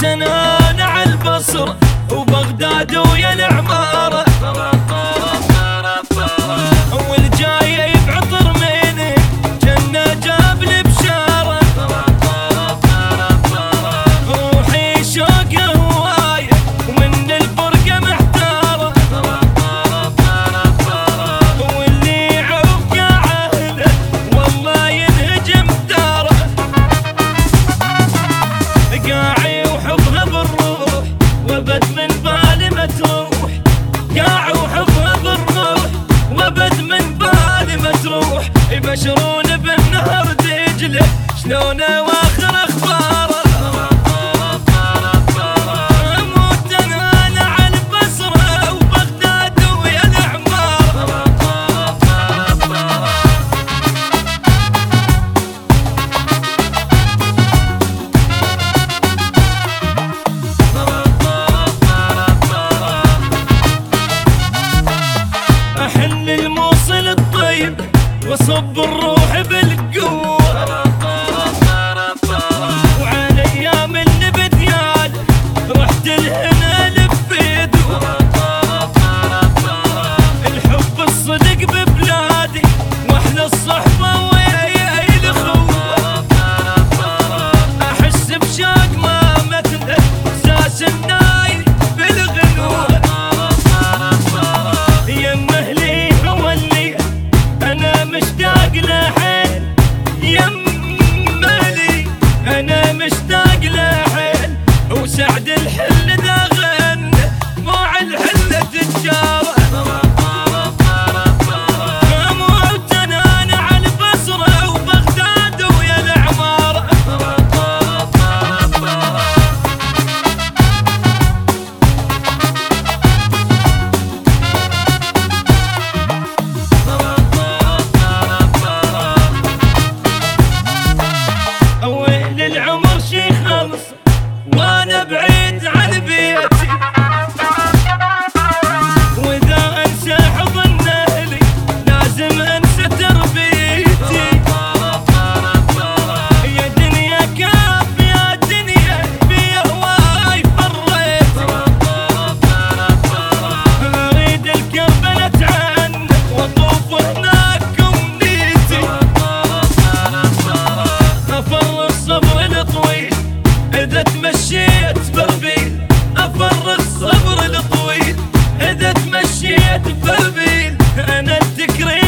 وتنانع على البصرة وبغداد ويا العمارة، والجاي بعطر مني جنة جاب لي بشارة، روحي شوق هواية ومن الفرقة محتارة، واللي يعوق عهده والله ينهجم داره، قاعي وحبها بالروح وابد من بالي متروح، قاعي وحبها بالروح وابد من بالي متروح، يبشرون بالنهر دجله شلونه واخر اخباره، اموت انا على البصره وبغداد ويا العماره. احن الموصل الطيب وصب الروح بالقوة، وعلى ايام اللي بديان رحت لهنا لفيت، الحب الصدق ببلادي واحلى الصحبة ويا الاخوة، احس بشوق ما مثله احساس الناي بالغنوة، يمه لي هو اللي انا مشتاق له حيل، يمه لي انا مشتاق له حيل، وسعد الحل ذا غنى موع الحلة تجاره، اموت انا على البصرة وبغداد ويا العمارة. ويل العمر شي خلص وانا بعيد عن بيتي، واذا انسى حضن اهلي لازم انسى تربيتي، يا دنيا كاف يا دنيا في هواي فريتي، اريد الكربلة اتعنى واطوف هناك امنيتي، افرغ الصبر الطويل اذا تمشيت بربيل، افرغ الصبر الطويل اذا تمشيت بربيل، انا التكريم